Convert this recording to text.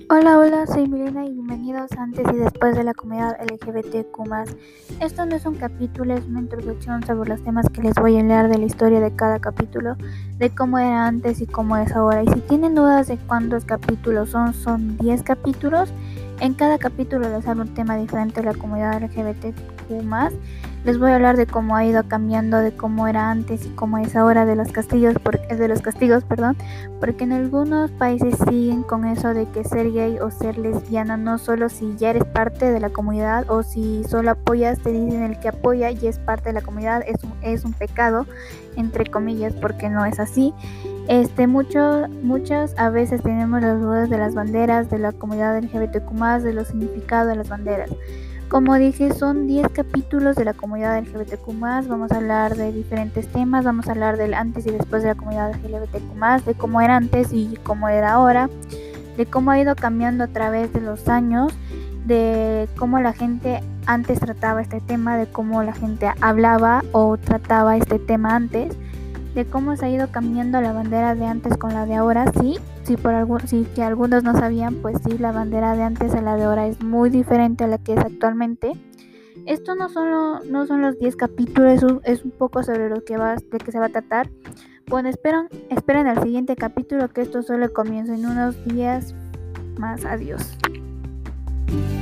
Hola, soy Milena y bienvenidos a antes y después de la comunidad LGBTQ+. Esto no es un capítulo, es una introducción sobre los temas que les voy a hablar de la historia de cada capítulo, de cómo era antes y cómo es ahora. Y si tienen dudas de cuántos capítulos son 10 capítulos. En cada capítulo les hablo un tema diferente de la comunidad LGBTQ+. Les voy a hablar de cómo ha ido cambiando, de cómo era antes y cómo es ahora de los castigos, porque en algunos países siguen con eso de que ser gay o ser lesbiana no solo si ya eres parte de la comunidad o si solo apoyas, te dicen el que apoya y es parte de la comunidad es un pecado, entre comillas, porque no es así. Muchos a veces tenemos las dudas de las banderas de la comunidad LGBTQ+, de los significados de las banderas. Como dije, son 10 capítulos de la comunidad LGBTQ+, vamos a hablar de diferentes temas, vamos a hablar del antes y después de la comunidad LGBTQ+, de cómo era antes y cómo era ahora, de cómo ha ido cambiando a través de los años, de cómo la gente antes trataba este tema, de cómo la gente hablaba o trataba este tema antes, de cómo se ha ido cambiando la bandera de antes con la de ahora. Si que algunos no sabían, pues sí, la bandera de antes a la de ahora es muy diferente a la que es actualmente. Esto no son los 10 capítulos, es un poco sobre de que se va a tratar. Bueno, esperen al siguiente capítulo, que esto solo comienza en unos días más. Adiós.